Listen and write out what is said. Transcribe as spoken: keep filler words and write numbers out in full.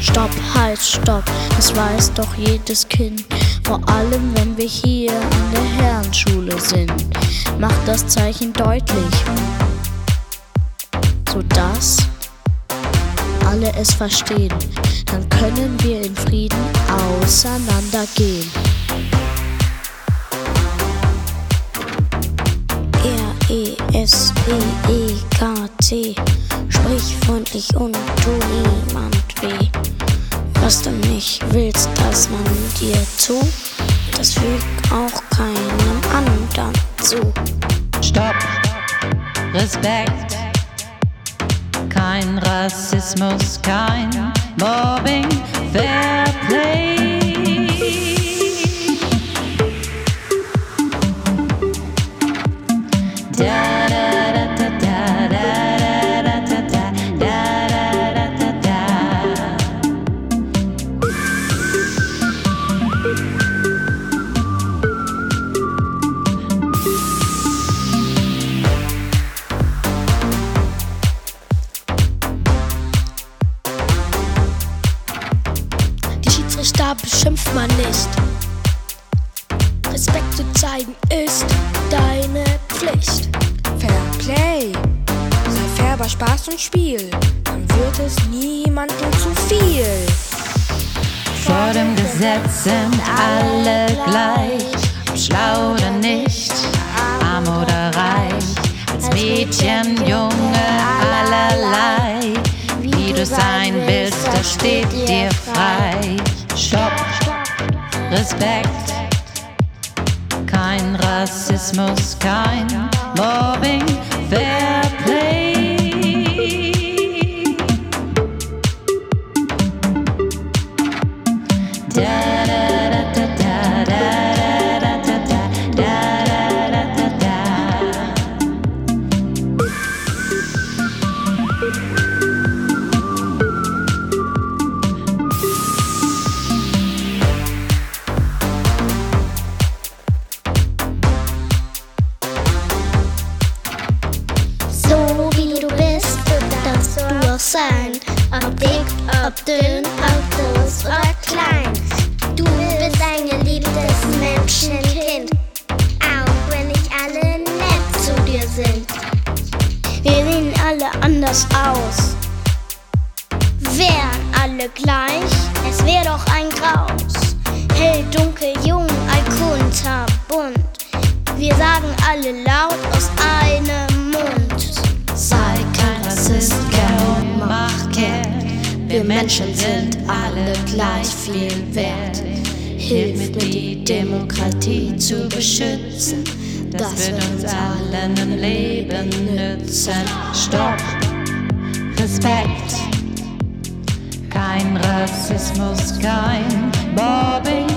Stopp, halt, stopp, das weiß doch jedes Kind. Vor allem, wenn wir hier an der Herrenschule sind. Macht das Zeichen deutlich, sodass alle es verstehen. Dann können wir in Frieden auseinandergehen. R E S P E K T, sprich freundlich und tu niemand weh. Was du nicht willst, dass man dir tut, das fügt auch keinem anderen zu. Stopp, Respekt, kein Rassismus, kein Mobbing, Fair Play. Da, da, da, da, da, da, da, da, da, da, da, da, da. Die Schiedsrichter beschimpft man nicht. Respekt zu zeigen ist deine Pflicht. Fair Play, sei fair bei Spaß und Spiel, dann wird es niemandem zu viel. Vor dem Gesetz sind alle gleich, ob schlau oder nicht, arm oder reich, als Mädchen, Junge, allerlei. Wie du sein willst, das steht dir frei. Stopp, Respekt, kein Rassismus, kein Mobbing, Fair Play. Da, da, da, da, da, da, da, da, da, da, da, da, da. So wie du bist, darfst du auch sein. Ob dick, ob dünn, ob groß oder klein. Du bist ein geliebtes Menschenkind, auch wenn nicht alle nett zu dir sind. Wir sehen alle anders aus. Wären alle gleich, es wär doch ein Graus. Hell, dunkel, jung, alt, kunterbunt. Wir sagen alle laut aus einem Mund. Sei kein Rassist, Kerl und mach kehrt. Wir Menschen sind alle gleich viel wert. Hilf mir, die Demokratie zu beschützen. Das wird uns allen im Leben nützen. Stopp, Respekt, kein Rassismus, kein Mobbing.